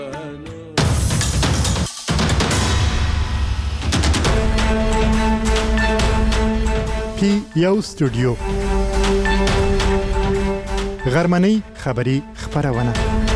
پی یو سټوډیو غرمنۍ خبری خبرونه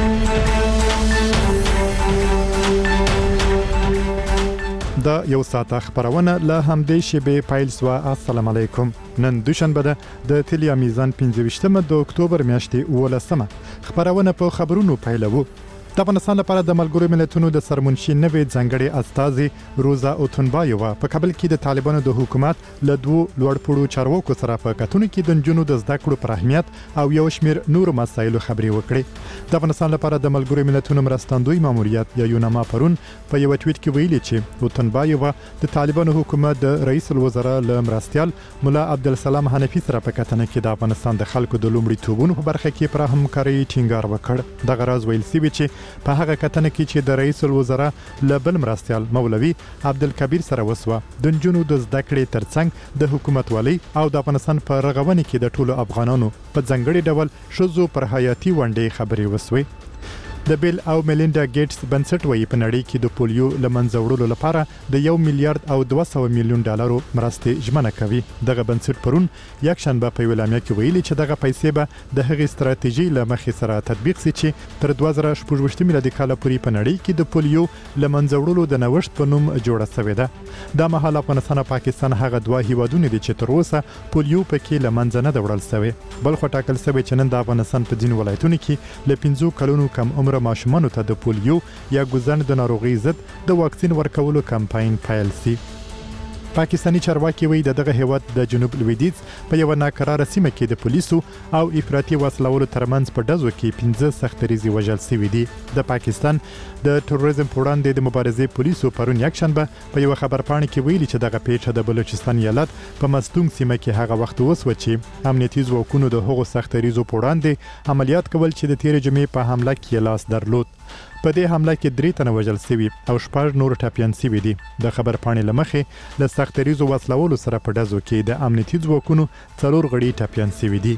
دا یو ساعت خبرونه له همدې شیبې پیل شو. السلام علیکم. نن دوشنبه ده د تلیا میزان 25 د اکتوبر میاشتې 18 خبرونه په خبرونو پیلوو. د افغانستان لپاره د ملګرو ملتونو د سرمنشي نوې ځنګړې استازي روزا اوتونبایووا په کابل کې د طالبانو د حکومت له دوه لوړپوړو چارواکو سره په کتونو کې د نجونو د زده کړو پر اهمیت او یو شمېر نور مسایلو خبرې وکړې. د افغانستان لپاره د ملګرو ملتونو مرستندوی ماموریت یا یوناما پرون په یو ټویټ کې ویلي چې اوتونبایووا د طالبانو حکومت د رئیس الوزرا له مرستیال مولا عبدالسلام حنفي سره په کتنه کې د افغانستان د خلکو د لومړي توبونو په برخه کې پر همکاري ټینګار وکړ. دغه راز ویل شوی چې په هغه کتنه کې چې د رئیس الوزرا له بل مرستیال مولوي عبدالکبیر سره وسوه د نجونو د زده کړې ترڅنګ د حکومت والی او د افغانستان په رغونې کې د ټولو افغانانو په ځنګړي ډول شذو پر حیاتي ونډې خبرې وسوي. د بیل او میلینډا ګیټس بنسټ وایي په نړۍ کې د پولیو لمنځه وړلو لپاره د 1 میلیارډ او 200 میلیون ډالرو مرستې ژمنه کوي. دغه بنسټ پرون یک شنبه په ویلامیا کې ویلي چې دغه پیسې به د هغې ستراتیژي له مخې سره تطبیق شي چې تر 2016 میلادي کال پورې په نړۍ کې د پولیو لمنځه وړلو د نوښت په نوم جوړه شوې ده. دا مهال افغانستان او پاکستان هغه دوه هیوادونه دي چې تر اوسه پولیو پکې لمنځه نه وړل شوی. بل خو ټاکل شوی چې نن د افغانستان په ځینو ولایتونو کې له 15 کلونو کم عمر ماشومانو ته د پولیو یا ګوزن د ناروغي ضد د واکسین ورکولو کمپاین پیل شي. پاکستانی چارواکي وایي دغه هیواد د جنوب لویدیځ په یو ناکراره سیمه کې د پولیسو او افراطي وسلوالو ترمنځ په ډزو کې 15 سختریزي وژل شوي دي. د پاکستان د تروریزم پر وړاندې د مبارزې پولیسو پرون یک شنبه په یو خبرپاڼه کې ویلي چې دغه پیښه د بلوچستان ایالت په مستونګ سیمه کې هغه وخت وسوه چې امنیتي ځواکونو د هغو سختریزو پر وړاندې عملیات کول چې د تیر جمعې په حمله کې لاس درلود. په دې حمله کې 3 تنه وژل شوي او 6 نور ټپيان شوي دي. د خبرپاڼې لمخې له سختریزو وسلوالو سره په ډزو کې د امنیتي ځواکونو 4 غړي ټپيان شوي دي.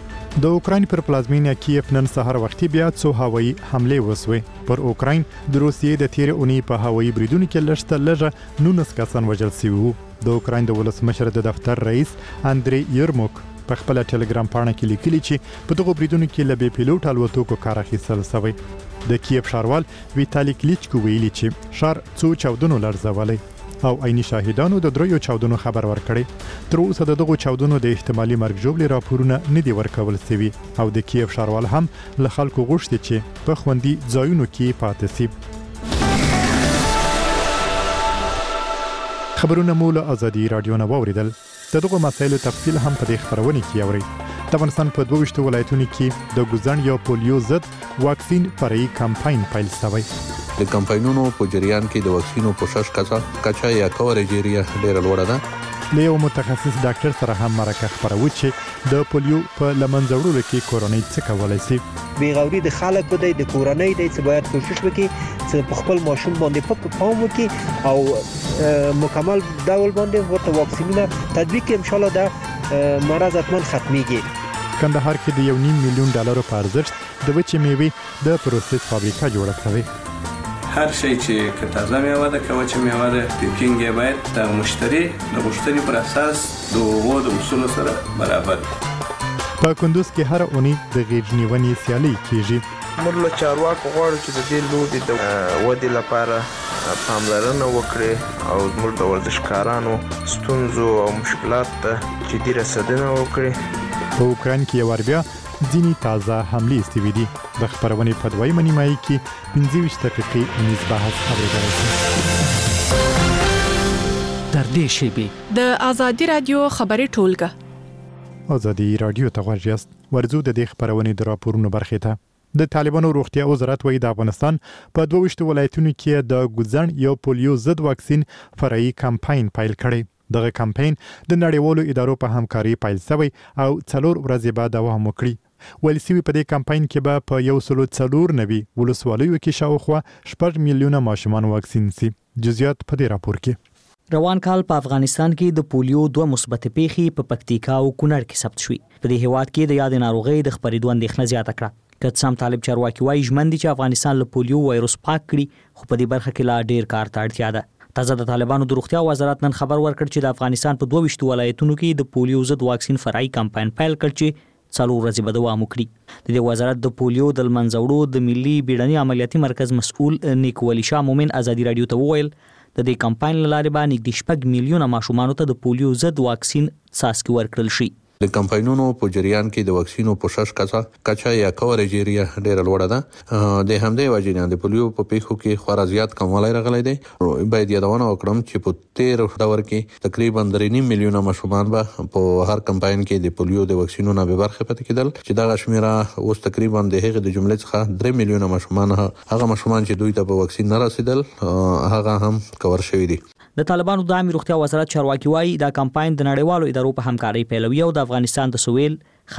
د اوکراین پر پلازمینیا کیف نن سهار وختي بیا څو هوایي حمله وسوي. پر اوکراین د روسیې د تیر اونۍ په هوایي بریدونو کې لږه 19 کسان وژل شوي وو. د اوکراین د ولسمشر د دفتر رئیس اندری یرموک په خپل ټلګرام پاڼه کې لیکلي چې په دغه بریدونو کې له بې پیلوټ الوتکو کار اخیستل شوی. د کیف ښاروال ویتالی کلیچکو ویلي چې ښار څو چاودنو لړزولي او عیني شاهدانو د 3 چاودنو خبر ورکړي. تر اوسه دغه چاودنو د احتمالي مرګ ژوبلې راپورونه نه دی ورکول شوی او د کیف ښاروال هم له خلکو غوښتي چې په خوندي ځایونو کې پاتې شي. خبرونه مو له ازادي رادیو نه واوریدل. دغه مسایلو تفصیل هم په دې خبرونه کې اورئ. د افغانستان په 22 ولایتونو کې د ګوزن یا پولیو ضد واکسین فرعي کمپاین پیل شوی. د کمپاینونو په جریان کې د واکسینو پوښښ کچا یا کوریج ایریا ډیره لوړه ده. له یو متخصص ډاکټر سره هم مرکه خبرو چې د پولیو په لمنځه وړلو کې کورونی څه کولای شي. بیغوري د خلکو د کورونی د څه باید کوشش وکړي چې په خپل ماشوم باندې پام وکړي او مکمل ډول باندې ورته واکسینونه تطبیق ان شاء الله د مرض حتما ختميږي. کندهار کې د 1.5 میلیون ډالرو په ارزښت د وچې میوې د پروسس فابریکه جوړه شوې. هر شی چې تازه میوه ده که وچه میوه ده پیکینګ یې باید د مشتری د غوښتنې پر اساس د هغو د اصولو سره برابر وي. په کندوز کې هر اونۍ د غیږ نیونې سیالي کیږي. موږ له چارواکو غواړو چې د دې لوبې د ودې لپاره پاملرنه وکړي او موږ د ورزشکارانو ستونزو او مشکلات ته جدي رسیدنه وکړي. په اوکراین کې یو بیا ځینې تازه حملې استوي دي. د خبرونې په دویمه نیمایي کې 25 دقیقې اونیز بحث اورېدلی شي. تر دې شیبې د ازادي رادیو خبرې ټولګه ازادي رادیو ته غوږ یاست. ورځو د دې خبرونې د راپورونو برخې ته. د طالبانو روغتیا وزارت وایي د افغانستان په 22 ولایتونو کې د ګوزن یا پولیو ضد واکسین فرعي کمپاین پیل کړی. دغه کمپاین د نړیوالو ادارو په همکاري پیل شوی او 4 ورځې بعد دوام وکړي. ولسوي په دې کمپاین کې به په 149 ولسوالیو کې شاوخوا 8 میلیونه ماشومان واکسین شي. جزئیات په دې راپور کې. روان کال په افغانستان کې د پولیو 2 مثبت پیښې په پکتیکا او کونړ کې ثبت شوې. په دې هیواد کې د یاد ناروغۍ د خپرېدو اندېښنه زیاته کړه. کڅام طالب چارواکي وایي ژمن دي چې افغانستان له پولیو وایروس پاک کړي، خو په دې برخه کې لا ډیر کار ته اړتیا ده. تازه د طالبانو د روغتیا وزارت نن خبر ورکړ چې د افغانستان په 22 ولایتونو کې د پولیو ضد واکسین فرعي کمپاین پیل کړ چې 4 ورځې به دوام وکړي. د دې وزارت د پولیو د منځ وړو د ملي بیړني عملیاتي مرکز مسؤل نیکولي شاه مومن ازادي رادیو ته وویل د دې کمپاین لاره به نږدې 6 میلیونه ماشومانو ته د پولیو ضد واکسین څاڅکي ورکړل شي. د کمپاینونو په جریان کې د واکسینو پوشش کچا یا کورېج ایریا ډېره لوړه ده. د همدې وجې نه د پولیو په پیښو کې خورا زیات کموالی راغلی دی. باید یادونه وکړم چې په 13 دور کې تقریبا 3.5 میلیونه ماشومان به په هر کمپاین کې د پولیو د واکسینونو به برخه پاتې کېدل، چې دغه شمیره اوس تقریبا د هغې د جملې څخه 3 میلیونه ماشومان هغه ماشومان چې دوی ته په واکسین نه رسیدل هغه هم کور شوي دي. د طالبانو د عامه روغتیا وزارت چارواکي وایي دا کمپاین د نړیوالو ادارو په همکارۍ پیلوي او د افغانستان د سویل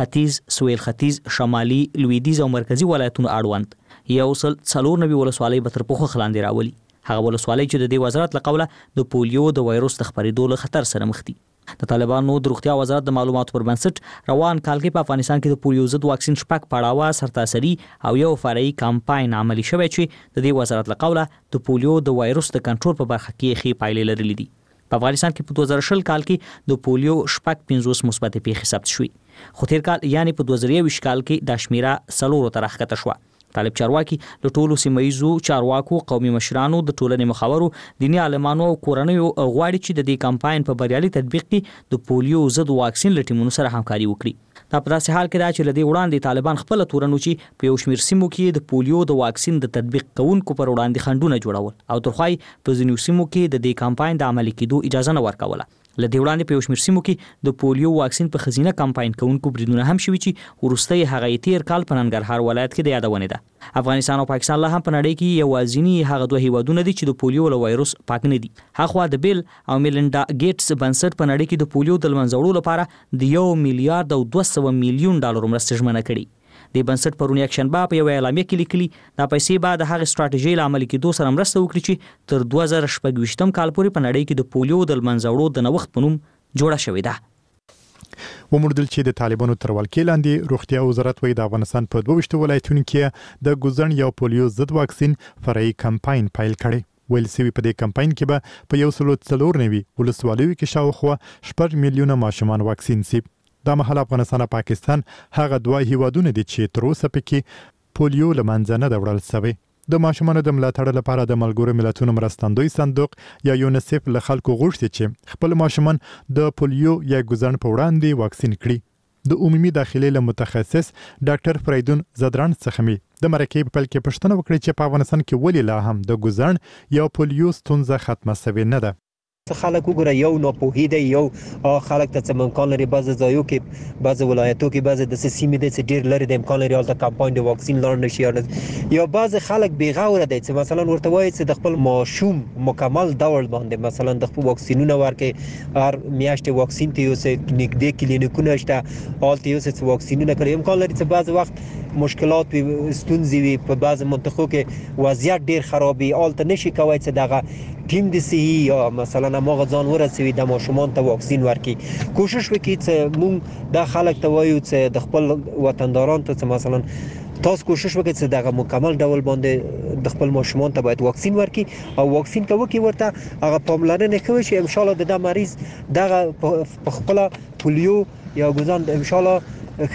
ختیځ، شمالي، لویدیځ او مرکزی ولایتونو اړوند 194 ولسوالۍ به تر پوښښ لاندې راولي. هغه ولسوالۍ چې د دې وزارت له قوله د پولیو د وایروس د خپرېدو له خطر سره مخ دي. د طالبانو د روغتیا وزارت د معلوماتو پر بنسټ روان کال کې په افغانستان کې د پولیو ضد واکسین شپږ پړاوه سرتاسري او یو فرعي کمپاین عملي شوی چې د دې وزارت له قوله د پولیو د وایروس د کنټرول په برخه کې ښې پایلې لرلې دي. په افغانستان کې په 2020 کال کې د پولیو شپږ 50 مثبت پیښې ثبت شوې، خو تیر کال یعنی په 2021 کال کې د شمیره 4 ته راښکته شوه. طالب چارواکي د ټولو سیمایزو چارواکو، قومي مشرانو، د ټولنې مخاورو، دیني عالمانو او کورنیو غواړي چې د دې کمپاین په بریالي تطبیق کې د پولیو ضد واکسین له ټیمونو سره همکاري وکړي. دا په داسې حال کې ده چې له دې وړاندې طالبان خپل تورنو چې په یو شمېر سیمو کې د پولیو د واکسین د تطبیق کوونکو پر وړاندې خنډونه جوړول او ترخوای په ځینو سیمو کې د دې کمپاین د عملي کېدو اجازه نه ورکوله. له دې وړاندې په یو شمېر سیمو کې د پولیو واکسین په خزینه کمپاین کوونکو بریدونه هم شوي چې وروسته هغه تیر کال په ننګرهار ولایت کې د یادونې ده. افغانستان او پاکستان لا هم په نړۍ کې یوازینی هغه دوه هیوادونه دي چې د پولیو له وایروس پاک نه دي. هغه د بیل او میلینډا ګیټس بنسټ په نړۍ کې د پولیو د منځ وړلو لپاره د 1 میلیارډ او 200 میلیون ډالر مرسته ژمنه کړې. د بنسټ پرون یک شنبه په یو اعلامیه کې لیکلي دا پیسې بعد هغه ستراتیژي عملي کېدو سره مرسته وکړي چې تر 2024 کال پورې په نړۍ کې د پولیو د منځ وړلو د نوښت په نوم جوړه شوې ده. وموندل چې د طالبانو تر ولکې لاندې روغتیا وزارت وایي د افغانستان په 22 ولایتونو کې د ګوزن یا پولیو ضد واکسین فرعي کمپاین پیل کړي. ویل سوي په دې کمپاین کې به په 194 ولسوالیو کې شاوخوا 8 میلیونه ماشومان واکسین شي. دا مهال افغانستان او پاکستان هغه دوه هیوادونه دي چې تر اوسه پکې پولیو له منځه نه ده وړل شوی. د ماشومانو د ملاتړ لپاره د ملګرو ملتونو مرستندوی صندوق یا یونیسف له خلکو غوښتي چې خپل ماشومان د پولیو یا ګوزن په وړاندې واکسین کړي. د عمومي داخلي له متخصص ډاکټر فریدون زدران څخه می د مرکې په پل کې پښتنه وکړي چې په افغانستان کې ولې لا هم د ګوزن یا پولیو ستونزه ختمه شوې نه ده. خلک وګوره یو ناپوهي دی، یو خلک ته څه امکان لري، بعض ځایو کې بعض ولایتو کې بعض د سیمې د ډیر لري د امکان لري حالت کمپاین د واکسین لاړ نشي، یا بعض خلک بیغوره دي چې مثلا ورته وایي چې د خپل ماشوم مکمل ډول باندې مثلا د خپل واکسینونه ورکړي، هر میاشت واکسین ته یو څه نږدې کلینیکونه شته حالت یو څه واکسینونه کوي. امکان لري چې بعض وخت مشکلات وي، ستونزې وي، په بعض منطقو کې وضعیت ډیر خرابي، حالت نشي کوي چې دغه ټیم د صحي یا مثلا ماغه ځان ورسوي د ماشومان ته واکسین ورکړي. کوشش وکړي چې موږ د خلک ته وایو چې د خپل وطنداران ته مثلا تاسو کوشش وکړئ چې دغه مکمل ډول باندې د خپل ماشومان ته باید واکسین ورکړي او واکسین کوي ورته هغه پاملرنه کوي چې ان شاء الله د مریض دغه په خپل پولیو یا ګوزن ان شاء الله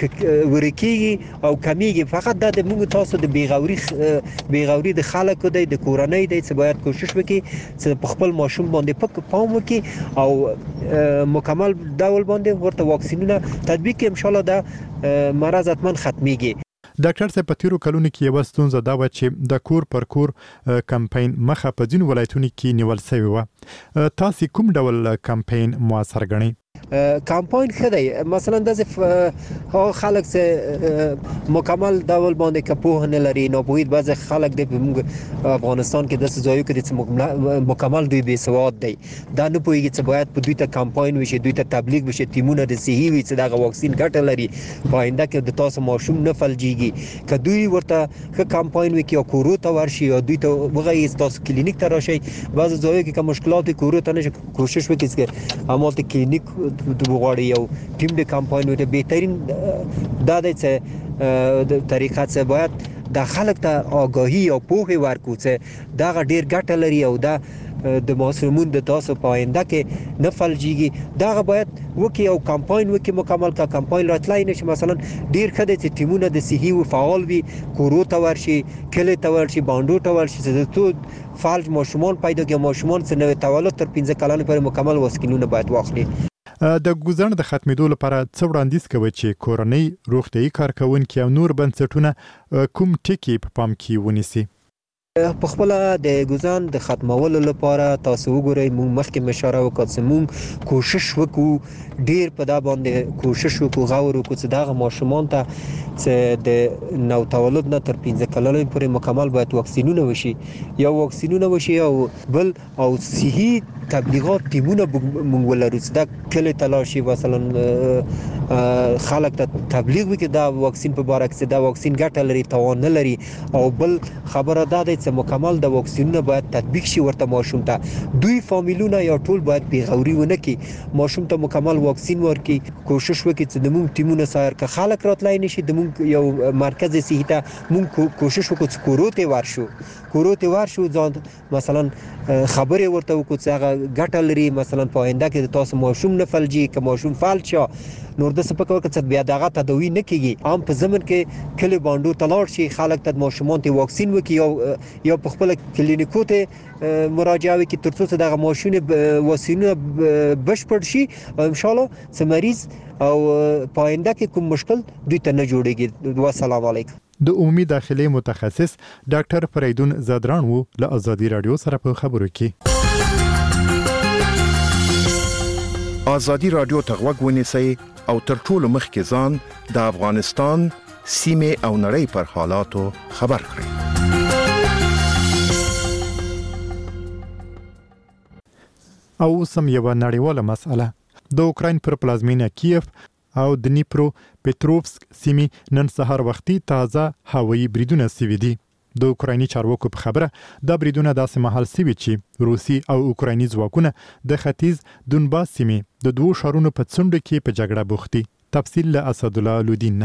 ورکیږي او کمیږي. فقط د موږ تاسو د بیغوري د خلکو د کورنۍ چې باید کوشش وکړي چې په خپل ماشوم باندې پام وکړي او مکمل ډول باندې ورته واکسینونه تطبیق کړي. ان شاء الله د مرض حتما ختميږي. ډاکټر صاحب په تیرو کلونو کې یو ستونزه دا و چې د کور پر کور کمپاین مخه په ځینو ولایتونو کې نیول شوی و. تاسو کوم ډول کمپاین موثر ګڼئ؟ کمپاین خدای مثلا د خلک چې مکمل ډول باندې کپوه نه لري، ناپوهي بعض خلک د افغانستان کې د ځایو کې د مکمل دوی بې سواد دی، دا نه پوهیږي چې باید په دوی ته کمپاین وشي، دوی ته تبلیغ وشي، ټیمونه د صحي وي چې دغه واکسین ګټه لري، په آینده کې د تاسو ماشوم نه فلجیږي. که دوی ورته ښه کمپاین وکړي او کورو ته ورشي یا دوی ته وغواړي تاسو کلینیک ته راشئ، بعض ځایو کې کوم مشکلات کورو ته نشي، کوشش وکړئ چې همالته کلینیک غواړي یو ټیم د کمپاین وته بهترین دا د طریقه څخه باید د خلک ته آگاهی او پوهه ورکړو چې دا ډیر ګټه لري او دا د ماشومون د تاسو په آینده کې نه فلجیږي دا باید وکي او کمپاین وکي مکمل کا کمپاین راتلای نشي مثلا ډیر خدای چې ټیمونه د صحي او فعال وي کورو ته ورشي کله ته ورشي باندو ته ورشي چې ته فالج ماشومان پیدا کې ماشومان چې نو تولد تر 15 کلونو پورې مکمل وسکینونه باید واخلي د ګوزن د ختمېدو لپاره څو وړاندیز کوي چې کورنۍ روغتيایي کارکونکو او نور بنسټونه کوم ټکي په پام کې ونیسي په خپل د ګوزن د ختمولو لپاره تاسو وګورئ موږ مخکې مشوره وکړه چې موږ کوشش وکړو ډیر په دا باندې کوشش وکړو غوړو کو چې دا ماشومان ته چې د نو تولد نه تر 15 کلونو پورې مکمل باید واکسینونه وشي یا واکسینونه وشي او بل او صحي تبلیغات ټیمونه موږ ولرو چې دا کله تلاشي مثلا خلک ته تبلیغ وکړي دا واکسین په اړه چې دا واکسین ګټه لري توان نه لري او بل خبره ده چې مکمل د واکسینونه باید تطبیق شي ورته ماشوم ته دوی فامیلونه یا ټول باید پیغوري ونه کی ماشوم ته مکمل واکسین ورکړي کوشش وکړي چې د موږ ټیمونه سایر که خلک راتلای نشي د موږ یو مرکز صحي ته موږ کوشش وکړو چې کورو ته ورشو ځان مثلا خبرې ورته وکړو چې هغه ګټه لري مثلا په آینده کې تاسو ماشوم نه فلجي که ماشوم فالج نور د سپکو کې بیا دغه تداوی نه کیږي عام په زمن کې کلی باندو تلاړ شي خلک ته ماشومان ته واکسین وکي یا په خپل کلینیکو ته مراجعه وکي ترڅو دغه ماشوم واکسینونه بشپړ شي او ان شاء الله چې مریض او پاینده کې کوم مشکل دوی ته نه جوړيږي والسلام علیکم د عمومي داخلي متخصص ډاکټر فریدون زادران وو له ازادي رادیو سره په خبرو کې ازادي رادیو ته غوږ ونیسئ او تر ټولو مخکې ځان د افغانستان سیمه او نړۍ پر حالاتو خبر کړئ او سم یو نړیواله مسأله د اوکراین پر پلازمینه کیف او د نیپرو پټروفسک سیمې نن سهار وختي تازه هوایي بریدونه سوي دي د اوکرایني چارواکو په خبره دا بریدونه داسې مهال سوي چې روسي او اوکرایني ځواکونه د ختیځ دونباس سیمې د دوه ښارونو په څنډو کې په جګړه بوختي تفصیل له اسد الله الدین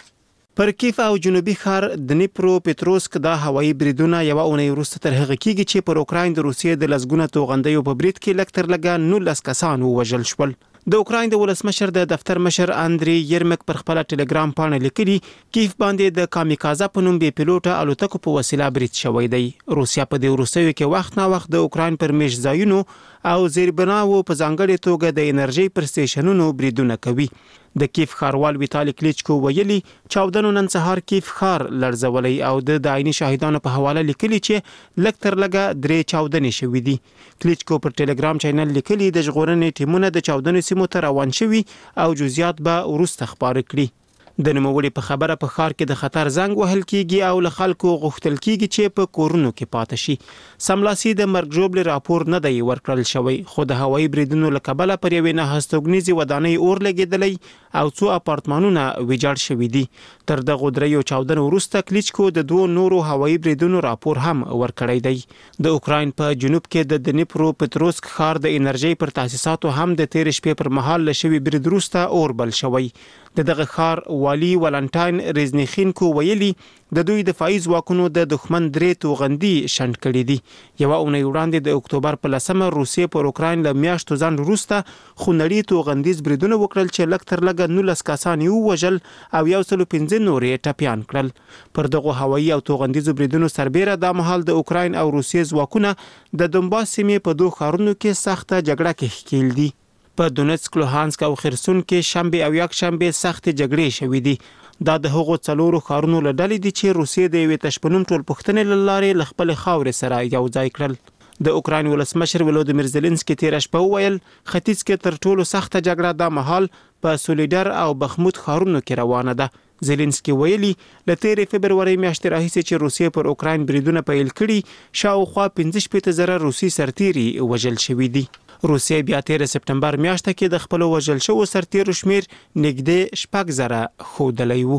پر کیف او جنوبي ښار د نیپرو پټروسک د هوایي بریدونه یو اونۍ وروسته تر هغه کېږي چې پر اوکراین د روسیې د لسګونه توغندیو په برید کې لکتر لګا 19 کسان ووژل شول د اوکراین د ولسمشر د دفتر مشر اندري یرمک پر خپل ټلګرام باندې لیکلي کیف باندې د کامیکازا په نوم به پیلوټه الوتکو په وسیله برید شوی دی روسیا په دې وروستیو کې وخت نا وخت د اوکراین پر میش ځایونو او زیربناو په ځانګړي توګه د انرژي پر سټیشنونو بریدونه کوي د کیف ښاروال ویتالي کلیچکو ویلي چاودنو نن سهار کیف ښار لړزولي او د عیني شاهدانو په حواله لیکلي چې لکتر لګا درې چاودنې شوې دي کلیچکو پر ټلګرام چینل لیکلي د ژغورنې ټیمونه د چاودنې سیمو ته روان شوي او جزئیات به وروسته خبرې کړي د نوموړي په خبره په ښار کې د خطر زنګ وهل کیږي او له خلکو غوښتل کیږي چې په کورونو کې پاتې شي سملاسي د مرګ ژوبل راپور نه دی ورکړل شوی خو د هوایي بریدونو له کبله پر یوې نه هستوګنیزي ودانۍ اور لګیدلی او څو اپارتمانونه ویجاړ شوي دي تر دغه دریو چاودنو وروسته کلیچکو د دوه نورو هوایي بریدونو راپور هم ورکړی دی د اوکراین په جنوب کې د دنیپرو پټروسک ښار د انرژي پر تاسیساتو هم د تیر شپې پر مهال لشي برید وروسته اور بل شوی دغه ښار والی ولنټاین ریزنیخینکو ویلي د دوی دفاعي ځواکونو د دښمن درې توغندي شنډ کړي دي یو اونۍ وړاندې د اکتوبر په 10 روسیې پر اوکراین له میاشتو ځان وروسته خونړي توغندیز بریدونه وکړل چې لکتر لګا 19 کسان یو وژل او 115 نورې ټپيان کړل پر دغه هوایي او توغندیز بریدونو سربېره د مهال د اوکراین او روسیې ځواکونه د دونباس سیمې په دوه ښارونو کې سخته جګړه کې ښکیل دي په دونیتسک لوهانسک او خرسون کې شنبه او یک شنبه سخت جګړې شوې دي دا د هغو څلورو ښارونو له ډلې دي چې روسیې د یوې تشپنوم ټول پښتنې لارې ل خپل خاورې سره یو ځای کړل د اوکراین ولسمشر ولودیمیر زيلنسکي تیر شپه وویل ختیځ کې تر ټولو سخت جګړه د مهال په سولیډر او بخمود ښارونو کې روانه ده زيلنسکي ویلي ل 13 فبرवरी میاشتې راهیسې چې روسیې پر اوکراین بریدونه پیل کړي شاوخوا 15,000 روسي سرتیري وژل شوي دي روسیې بیا 13 سپتمبر میاشته کې د خپل وژل شوو سرتیرو شمیر نږدې 6,000 ښودلی وو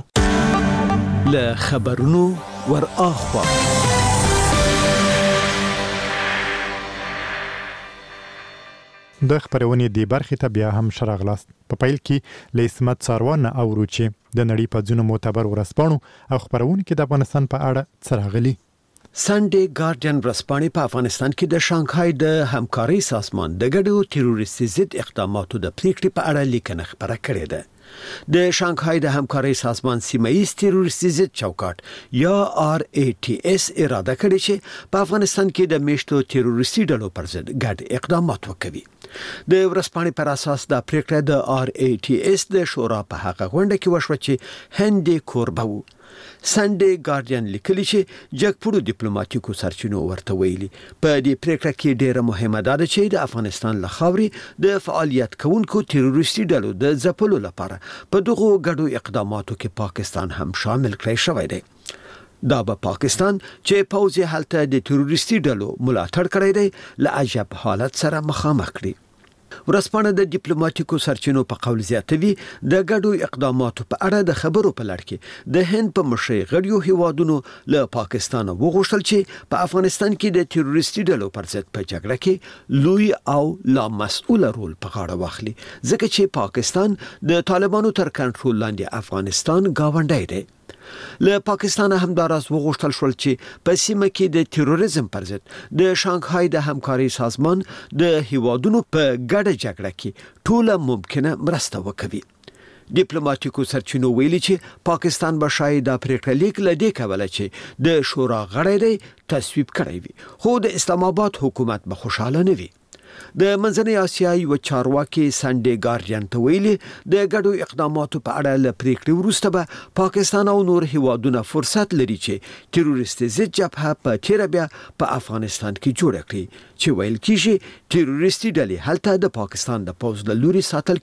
له خبرونو ور اخوا د خبرونې دی برخې ته بیا هم شراغلاست. په پیل کې لیسمت څاروان اورو چې د نړۍ په ځینو معتبر ورځپاڼو او خبرونکو د افغانستان په اړه څراغلي. سنډي ګارډین ورځپاڼې په افغانستان کې د شانګهای د همکارۍ سازمان د ګډو تروریستي ضد اقداماتو د پریکړې په اړه لیکنه خبره کړې ده. د شانګهای د همکارۍ سازمان سیمایي تروریستي ضد چوکاټ یا RATS اراده کړې چې په افغانستان کې د میشتو تروریستي ډلو پر ضد ګډ اقدامات وکړي. د ورځپاڼې پر اساس د پریکړه د RATS د شورا په هغه غونډه کې وشوه چې هندي کوربو سنډي ګارډین لیکلی چې جګپړو ډیپلوماټیکو سرچینو ورته ویلي په دې پریکړه کې ډیره مهمه ده چې د افغانستان له خاورې د فعالیت کوونکو تروریستي ډلو د ځپلو لپاره په دغه ګډو اقداماتو کې پاکستان هم شامل کړی شوی دی. دا به پاکستان چې پوځي حالت د تروریستي ډلو ملاتړ کړی دی له عجب حالت سره مخامخ کړي. ورځپاڼه د ډیپلوماټیکو سرچینو په قول زیاتوي د ګډو اقداماتو په اړه د خبرو په لړ کې د هند په مشرۍ غړیو هیوادونو له پاکستان وغوښتل چې په افغانستان کې د تروریستي ډلو پر ضد په جګړه کې لوی او لا مسؤل رول په غاړه واخلي ځکه چې پاکستان د طالبانو تر کنټرول لاندې افغانستان گاونډی دی. له پاکستان هم دراز وغوښتل شول چې په سیمه کې د تروریزم پر ضد د شانګهای د همکارۍ سازمان د هیوادونو په ګډه جګړه کې ټوله ممکنه مرسته وکړي. ډیپلوماټیکو سرچینو ویلي چې پاکستان به شاید د پریکړه لیک لدې کوله چې د شورا غړی دی تصویب کړی وي خو د اسلام آباد حکومت به خوشاله نه وي. د منځنۍ اسیا یو چارواکي سنډي ګارډین ته ویلي د ګډو اقداماتو په اړه له پریکړې وروسته به پاکستان او نور هیوادونه فرصت لري چې تروریستي ضد جبهه په تیره بیا په افغانستان کې جوړه کړي چې ویل کیږي تروریستي ډلې هلته د پاکستان د پوځ له لوري ساتل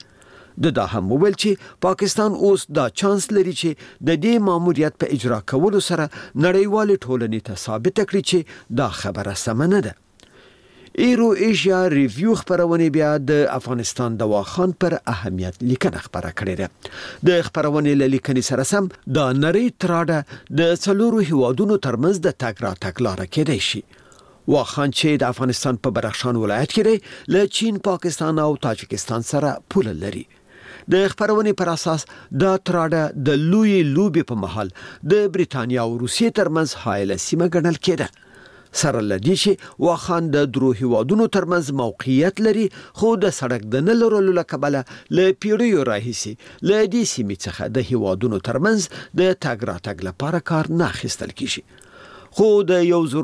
کیږي. دا هم ویل چې پاکستان اوس دا چانس لري چې د دې ماموریت په اجرا کولو سره نړیوال ټولنې ته ثابت کړي چې دا خبره سمه نه ده. ایرو ایشیا ریویو خبرونه بیا د افغانستان د واخان پر اهمیت لیکنه خبره کړې ده. د خبرونه لیکنې سره سم د نری تراډه د څلورو هیوادونو ترمنځ د تګ راتګ لار کېدای شي. واخان چې د افغانستان په بدخشان ولایت کې دی له چین، پاکستان او تاجکستان سره پوله لري. د خبرونه پر اساس د تراډه د لوی لوبي په محل د بریتانیا او روسیې ترمنځ حایله سیمه ګڼل کېده. سره لدی چې واخان د درو هیوادونو ترمنځ موقعیت لري خو د سړک د نه لرلو له کبله له پیړیو راهیسي له دې سیمې څخه د هیوادونو ترمنځ د تګ راتګ لپاره کار نه اخیستل کیږي. خو د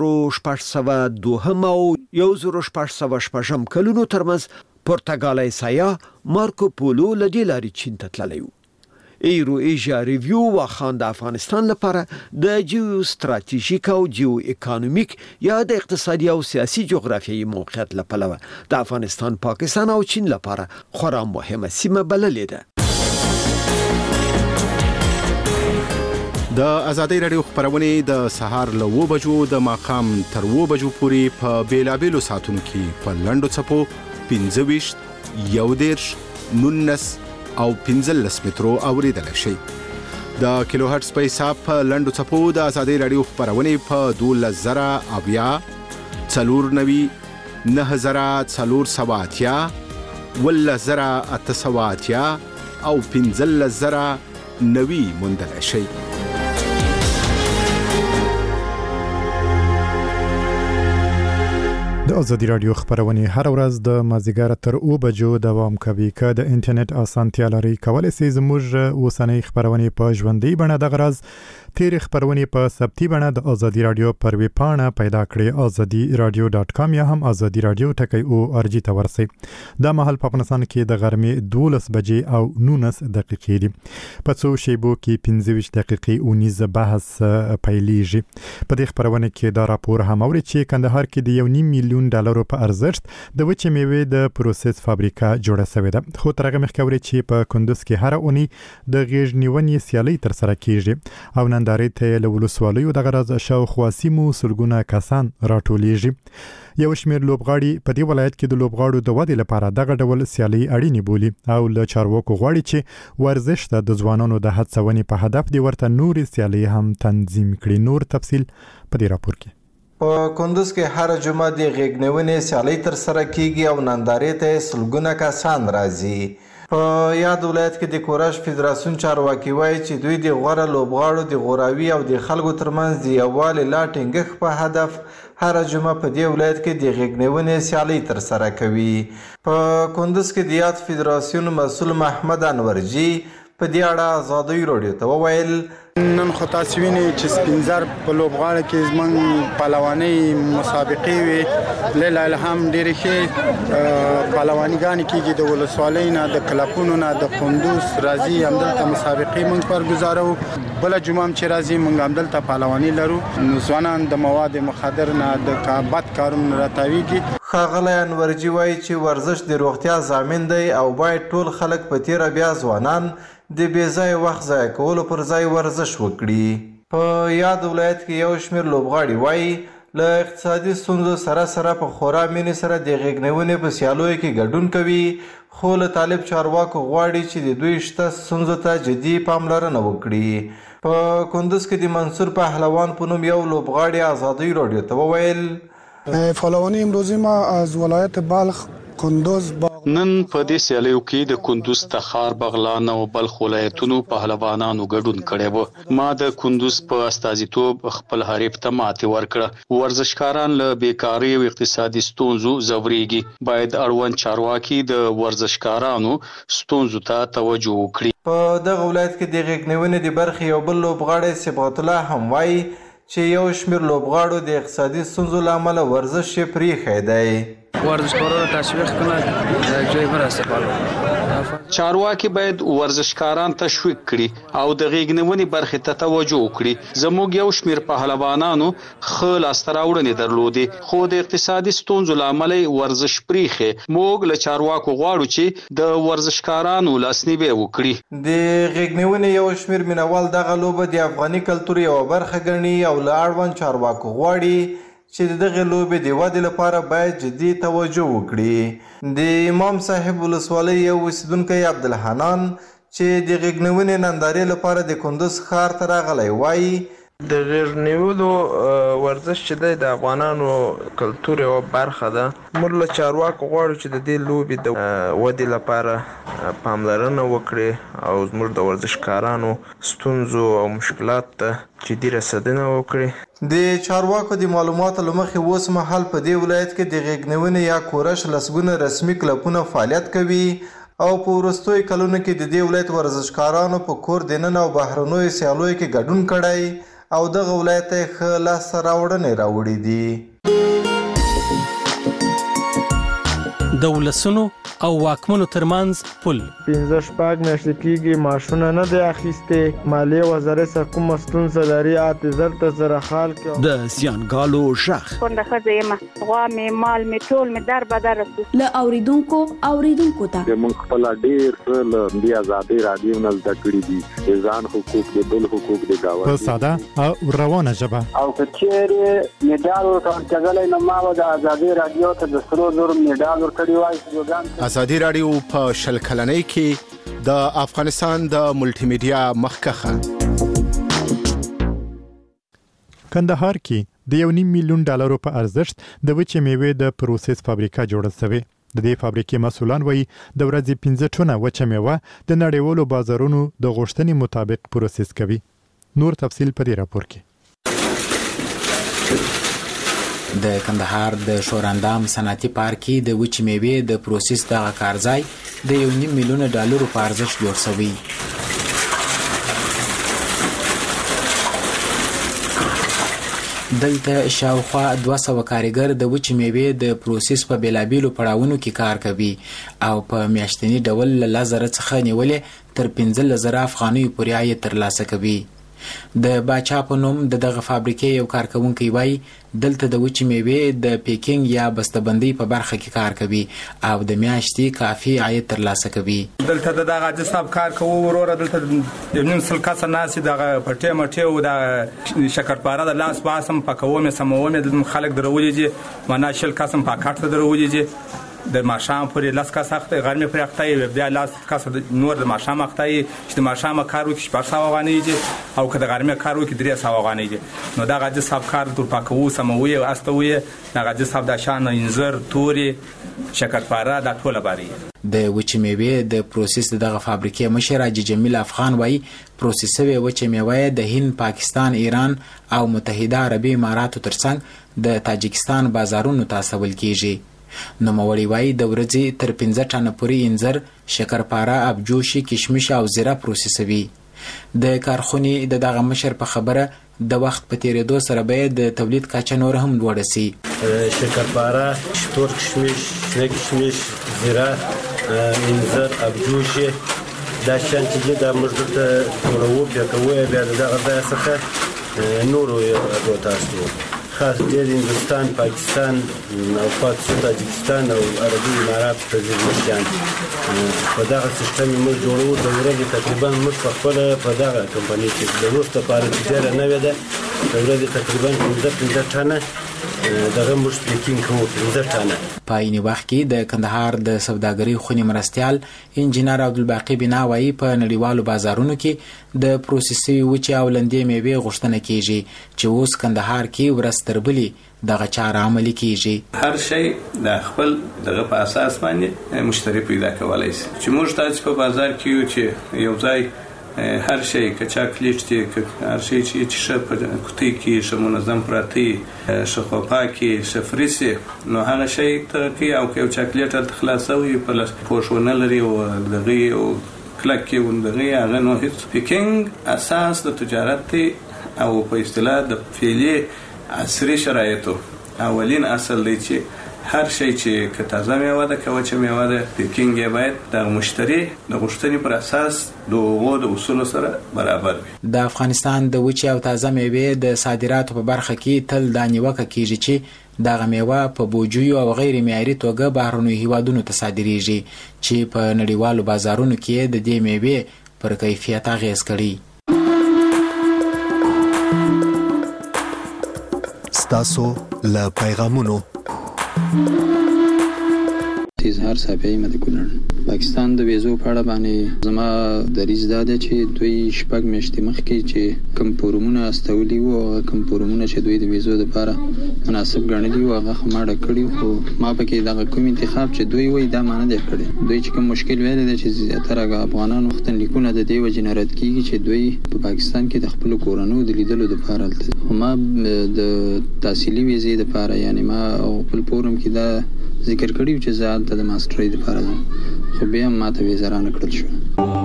1602 او 1606 کلونو ترمنځ پرتګالي سیاح مارکو پولو له دې لارې چین ته تللی و. ایرو ایشیا ریویو واخان د افغانستان لپاره د جیو استراتیژیک او جیو اکونومیک یا د اقتصادي او سیاسي جغرافیایي موقعیت لپاره د افغانستان، پاکستان او چین لپاره خورا مهمه سیمه بللې ده. د ازادي رادیو خبرونه د سهار له 9 بجو د ماقام تر 9 بجو پورې په بیلابېلو ساعتونو کې په لنډو څپو 25 11 19 او 15 مترو اوریدل شي. د کیلو هرتز په حساب په لنډو څپو د ازادي رادیو خبرونه په 12000 اویا 490 9480 11880 او 15090 موندل شي. د ازادي رادیو خبرونه هر ورځ د مازیګر تر 9 بجو دوام کوي. که د انټرنیټ اسانتیا لري کولای شئ زموږ اوسنۍ خبرونه په ژوندۍ بڼه د غرض تیر خبرونه په ثبتی بڼه د ازادي رادیو پر ویب پاڼه پیدا کړئ azadi.radio.com یا هم ازادي رادیو ټکی.org ته ورسئ. دا مهال په افغانستان کې د غرمې 12 بجې او 19 دقیقې دي. په څو شیبو کې 15 دقیقې او 19 بحث پیلیږي. په دې خبرونه کې دا راپور هم اوري چې کندهار کې د 1.5 میلیون ډالرو په ارزښت د وچې میوې د پروسس فابریکه جوړه شوې ده. خو تر هغه مخکې اوري چې په کندوز کې هر اونۍ د غیږ نیونې سیالي تر سره کیږي او نندارې ته له ولسوالیو د غرض شاوخوا سیمو سلګونه کسان راټولیږي. یو شمېر لوبغاړي په دې ولایت کې د لوبغاړو د ودې لپاره دغه ډول سیالي اړینې بولي او له چارواکو غواړي چې ورزش ته د ځوانانو د هڅونې په هدف دی ورته نورې سیالي هم تنظیم کړي. نور تفصیل په دې راپور کې. په کندوز کې هر جمعه د غېږنیونې سیالۍ ترسره کیږي او نندارې ته سلګونه کسان راځي. په یاد ولایت کې د کورش فدراسیون چارواکي وایي چې دوی د غوره لوبغاړو د غوراوي او د خلکو ترمنځ د یووالي لا ټینګښت په هدف هر جمعه په دې ولایت کې د غېږنیونې سیالۍ ترسره کوي. په کندوز کې د یاد فدراسیون مسؤل محمد انورجي په دې اړه آزادۍ راډیو ته وویل نن خو تاسو وینئ چې سپینزر په لوبغاړو کې زموږ پهلوانۍ مسابقې وې لیله الهام ډېرې ښې پهلوانیګانې کېږي د ولسوالۍ نه د کلبونو نه د کندوز راځي همدلته مسابقې موږ برګزاروو. بله جمعه هم چې راځي موږ همدلته پهلواني لرو. ځوانان د مواد مخدر نه د بد کارونو نه راتاویږي. ښاغلی انورجي وایي چې ورزش د روغتیا ضامن دی او باید ټول خلک په تیره بیا ځوانان د بې ځایه وخت ضایع کولو پر ځای ورزش وکړي. په یاد ولایت کې یو شمېر لوبغاړي وایي له اقتصادي ستونزو سره سره په خورا مینې سره د غېږنیونې په سیالیو کې ګډون کوي، خو له طالب چارواکو غواړي چې د دوی شته ستونزو ته جدي پاملرنه وکړي. په کندوز کې د منصور پهلوان په نوم یو لوبغاړي آزادۍ راډیو ته وویل پهلوانی امروزی ما از ولایت بلخ کندوز نن په دې سیالیو کې د کندوز، تخار، بغلان او بلخ ولایتونو پهلوانانو ګډون کړی و. ما د کندوز په استازیتوب خپل حریف ته ماتې ورکړه. ورزشکاران له بیکارۍ او اقتصادي ستونزو ځوریږي. باید اړوند چارواکي د ورزشکارانو ستونزو ته توجه وکړي. په دغه ولایت کې د غېږنیونې د برخې یو بل لوبغاړی صبغت الله هم وایي چې یو شمېر لوبغاړو د اقتصادي ستونزو له امله ورزش یې پرېښی دی. ورزشکارانو تشویق کنند در جای بر استفاده. چارواکي باید ورزشکاران تشویق کړي او د غېږنیونې برخې ته توجه وکړي. زموږ یو شمېر پهلوانانو ښه لاسته راوړنې درلودې خو د اقتصادي ستونزو له امله ورزش پرېښی. موږ له چارواکو غواړو چې د ورزشکارانو لاسنیوی وکړي. د غېږنیونې یو شمېر مینوال دغه لوبه د افغاني کلتور یوه برخه ګڼي او له اړوند چارواکو غواړي چې د دغې لوبې د ودې لپاره باید جدي توجه وکړي. د امام صاحب ولسوالۍ یو اوسیدونکی عبدالحنان چې د غېږنیونې نندارې لپاره د کندوز ښار ته راغلی وایي د غېږنیولو ورزش چې دی د افغانانو کلتور یوه برخه ده. موږ له چارواکو غواړو چې د دې لوبې د ودې لپاره پاملرنه وکړي او زموږ د ورزشکارانو ستونزو او مشکلاتو ته جدي رسېدنه وکړي. د چارواکو د معلوماتو له مخې اوس مهال په دې ولایت کې د غېږنیونې یا کورش لسګونه رسمي کلبونه فعالیت کوي او په وروستیو کلونو کې د دې ولایت ورزشکارانو په کور دننه او بهرنیو سیالیو کې ګډون کړی او دغه ولایت ته ښه لاسته راوړنې راوړي دي. د ولسونو او واکمنو ترمنځ پل 15 میاشتې کېږي معاشونه نه دی اخیستې. مالیې وزارت کومه ستونزه لري اعتذار ته سره حال کې د سیانګالو شخ کونډه ښځه یم، غوا مې مال مې ټول مې در بدر رسو له اوریدونکو ته موږ خپل ډېر څه له دې ازادۍ راډیو نه زده کړي دي. د ځان حقوق د بل حقوق د ګاونډي په ساده او روانه ژبه او که چیرې میډال ورکړل نو ما به د ازادۍ راډیو ته د 300 میډال ورکړی وای. ازادي راډیو په شل کلنۍ کې د افغانستان د ملټي میډیا مخکخه. کندهار کې د $1.5 میلیون په ارزښت د وچې میوې د پروسس فابریکه جوړه شوې. د دې فابریکې مسؤلان وایي د ورځې 15 ټنه وچه میوه د نړیوالو بازارونو د غوښتنې مطابق پروسس کوي. نور تفصیل په دې راپور کې. د کندهار د شوراندام صنعتي پارک کې د وچې میوې د پروسس دغه کارځای د $1.5 میلیون په ارزښت جوړ شوی. دلته شاوخوا 200 کارګر د وچې میوې د پروسس په بیلابیلو پړاوونو کې کار کوي او په میاشتني ډول له 1000 څخه نیولې تر 15000 افغانۍ پورې عاید ترلاسه کوي. د باچا په نوم دغه فابریکې یو کارکونکي وایي دلته د وچې میوې د پیکینګ یا بسته‌بندۍ په برخه کې کار کوي او د میاشتې کافي عاید ترلاسه کوي. دلته دغه جساب کار کوو وروره دلته د نیم سل کسه ناسي دغه پټې مټې او د شکرپاره د لاس باسم پکوم سموم د خلک درولې دي معنا شل قسم پاکټ درولې دي د ماشام پورې لاس کا سخت غرمه پرې اخته بیا لاس کا نور د ماشام اخته چې د ماشام کار وکړي 400 افغانۍ دي او که د غرمه کار وکړي 300 افغانۍ دي نو دا غاجي صاحب کار تر پاکو سموي او استوي دا غاجي صاحب د شان انځر توري شکرپاره د ټوله باري د وچې میوې د پروسس دغه فابریکې مشر حاجي جمیل افغان وایي پروسس شوی وچې میوې د هند، پاکستان، ایران او متحده عربي اماراتو ترڅنګ د تاجکستان بازارونو ته استول کیږي. نوموړی وایي د ورځې تر 15 ټنه پورې انځر، شکرپاره، ابجوشي، کشمش او زیره پروسسوي. د کارخونې د دغه مشر په خبره د وخت په تیریدو سره به د تولید کچه نور هم لوړه سي. شکرپاره، تور کشمش، شنه کشمش، زیره، انځر، ابجوشي دا شان چې دا موږ ته ټولو بیا کوو بیا دغه ځای څخه نورو روتاسو خاص ډېر هندوستان، پاکستان او تاجکستان او عربي امارات ته ځي. په دغه سیستم موږ جوړو د ورځې تقریبا موږ په خپل په دغه کمپنۍ کې د وروسته لپاره چې ډېره نوې ده د ورځې تقریبا 15 ټنه دغه موږ پیکینګ کوو 15 ټنه. په عین وخت کې د کندهار د سوداګرۍ خونې مرستیال انجینر عبدالباقي بنا وایي په نړیوالو بازارونو کې د پروسسوي وچې او لندې میوې غوښتنه کیږي چې اوس کندهار کې ورځ تر بلې دغه چاره عملي کیږي. هر شی د خپل دغه په اساس باندې مشتری پیدا کولای شي چې موږ تاسو په بازار کې چې یو ځای هر شی که چاکلیټ دی که هر شی چې شه په کوټی کې شه منظم پراتی شه خپاکي شه فریسي نو هغه شی ته کې او که چاکلیټ خلاصوي په پوښونه لري او دغه او کلک کې وندغه هغه نو هیڅ پیکینګ اساس د تجارت او په اصطلاح د فعلی عصري شرایطو اولین اصل دی چې هر شی چې که تازه میوه ده که وچه میوه ده پیکینګ یې باید د مشتری د غوښتنې پر اساس د هغو د اصولو سره برابر وي. د افغانستان د وچې او تازه میوې د صادراتو په برخه کې تل دا نیوکه کیږي چې دغه میوه په بوجیو او غیر معیاري توګه بهرنیو هیوادونو ته صادریږي چې په نړیوالو بازارونو کې د دې میوې پر کیفیت اغیز کړي. ستاسو له پیغامونو اظهار صافی مدکولن پاکستان د ویزو په اړه باندې زما دریځ دا دی چې دوی شپږ میاشتې مخکې چې کوم فورمونه استولي وو او کوم فورمونه چې دوی د ویزو لپاره مناسب ګڼلي وو هغه خماړه کړي خو ما پکې دغه کوم انتخاب چې دوی وایي دا معنی دی کړی دوی چې کوم مشکل ویل دي چې زیاتره افغانان وختن لیکونه د دې وجې رد کیږي چې دوی په پاکستان کې د خپل کورونو د لیدلو لپاره خو ما د تحصیلي ویزې لپاره یعنی ما خپل فورم کې دا ذکر کړی چې زه د ماسترۍ لپاره خو بیا ما ته ویزه رانه کړل شو.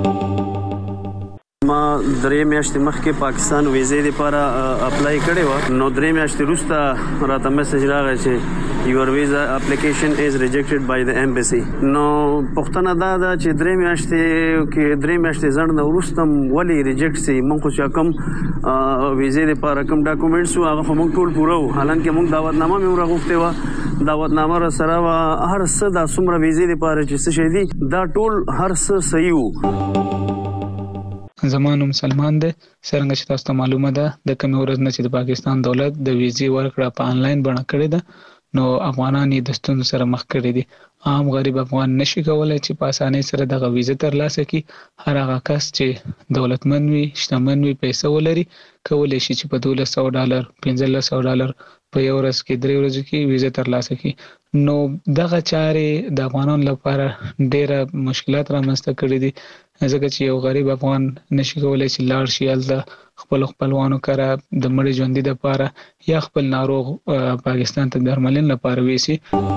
ما درې میاشتې مخکې پاکستان ویزې لپاره اپلای کړی و نو درې میاشتې وروسته راته میسج راغی چې your visa application is rejected by the embassy. نو پوښتنه دا ده چې درې میاشتې ځنډ نه وروسته ولې ریجیکټ سي موږ خو چې کوم ویزې لپاره کوم ډاکومېنټس وو هغه خو موږ ټول پوره وو حالانکه موږ دعوتنامه مې راغوښتې وه دعوتنامه را سره وه هر څه دا څومره ویزې لپاره چې څه شی دي دا ټول هر څه صحیح وو. زمانوم سلمان ده څنګه چې تاسو ته معلومه ده د کوم ورځ نه چې د پاکستان دولت د ویزې ورکړه په انلاین بڼه کړې ده نو افغانان یې د ستونزو سره مخ کړي دي. عام غریب افغان نشي کولای چې په اسانۍ سره دغه ویزه ترلاسه کړي. هر هغه کس چې دولتمن وي شتمن وي پیسې ولري کولای شي چې په $1200 $1500 په یو ورځ کې 3 ورځې کې ویزه ترلاسه کړي. نو دغه چارې د افغانانو لپاره ډېره مشکلات رامنځته کړي دي ځکه چې یو غریب افغان نشي کولای چې لاړ شي هلته خپل خپلوانو کره د مړي ژوندي دپاره یا خپل ناروغ پاکستان ته درملنې لپاره ویسي.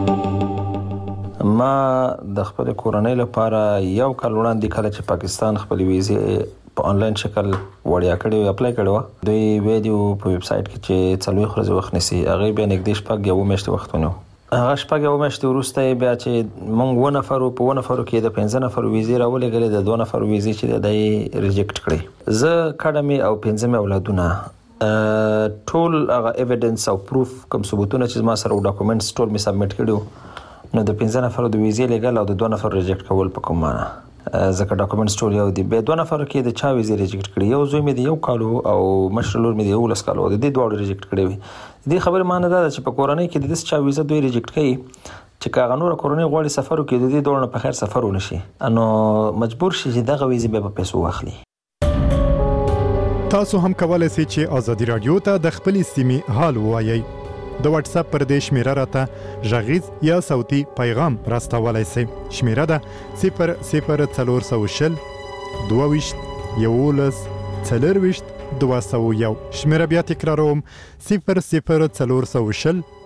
ما د خپل کورنۍ لپاره یو کال وړاندې کله چې پاکستان خپل ویزې په انلاین شکل وړیا کړی او اپلای کړی و دوی ویډیو په ویب سټ کې چې 4 ورځې وخت نیسي هغه بیا نږدې شپږ یو میاشتې وخت ونیو هغه شپږ یو میاشتې وروسته بیا چې موږ 1 نفر په 1 نفر کې د 15 نفر ویزې راولېږلې د 2 نفر ویزې چې د ریجیکټ کړې زه کډمې او 15 اولادونه ټول هغه ایویډنس او پروف کوم ثبوتونه چې ما سره ډاکومېنټس ټول می سبمیټ کړو نو د 15 نفر د ویزې لګل او د 2 نفر ریجیکټ کول په کوم معنا ځکه ډاکومېنټس ټول یو دي به 2 نفر کې د چا ویزې ریجیکټ کړي یو زوی مې د یو کالو او مشر لور مې د یو لس کالو د دې دوه ریجیکټ کړي وي دې خبره معنی دا چې په کورنۍ کې د دې چا ویزه دوی ریجیکټ کړي چې کاغه نور کورونی غوړي سفر وکړي د دې دوه په خیر سفر ونشي نو مجبور شي چې دغه ویزه به په پیسو واخلي. تاسو هم کولای شئ چې ازادي رادیو ته د خپل سیمې حال ووایئ. د واتس اپ پر دې شمیره راته ژغیز یا صوتي پیغام راستولای شئ. شمیره ده 00400 22 11 40 201. شمیره بیا تکراروم 00400